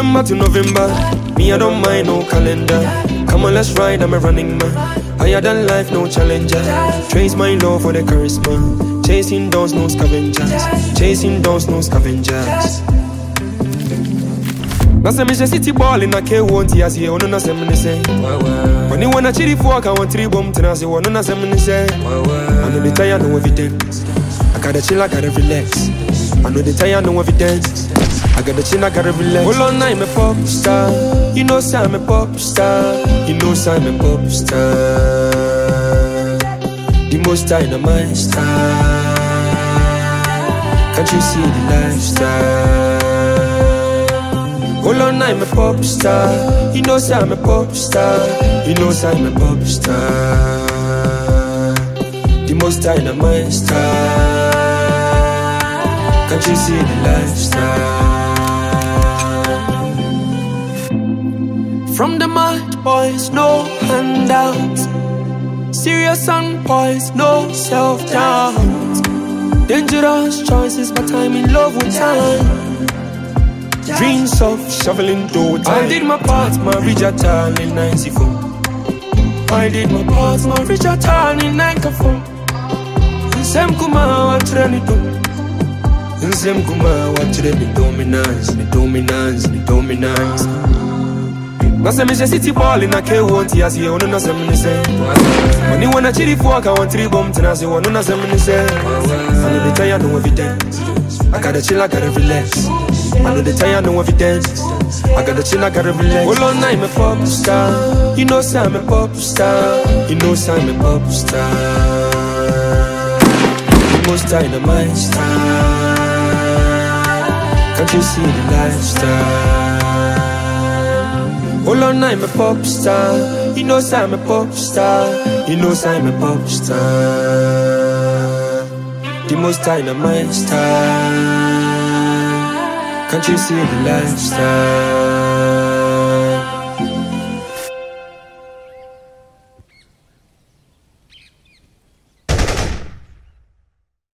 December to November, me I don't mind no calendar. Come on, let's ride, I'm a running man. Higher than life, no challenger. Trace my love for the charisma. Chasing dawns, no scavengers. Chasing dawns, no scavengers. Nasa me city ball in a K won't ya see one na semene say. When you wanna chiri for I want 3 bomb to say one na semene say. I know the tire no evidence. I gotta chill, I gotta relax. I know the tire no evidence. I gotta chill, I gotta relax. Hold on, I'm a pop star. You know I'm a pop star. You know I'm a pop star. The most dynamite star. Can't you see the lifestyle? Hold on, I'm a pop star. You know I'm a pop star. You know I'm a pop star. The most dynamite star. Can't you see the lifestyle? From the mad boys, no handouts. Serious young boys, no self-doubt. Dangerous choices, but I'm in love with time. Dreams of shoveling dough. I did my part, my Richard Town in 94. I did my part, my Richard Town in 94. Nsem kuma wa trenito. Nsem kuma wa trenito. Dominance, the dominance, the dominance. Nasa me city ball in a K won't ya see one na semene say. When you wanna chiri for I want 3 bomb to say one na semene say. I know the tire no evidence. I gotta chill, I gotta relax. I know the tire no evidence. I gotta chill, I gotta relax. Hold on, I'm a pop star. You know I'm a pop star. You know I'm a pop star. The most dynamite star. Can't you see the lifestyle? Hold on, I'm a pop star. You know I'm a pop star. You know I'm a pop star. The most dynamite star. Can't you see the lifestyle?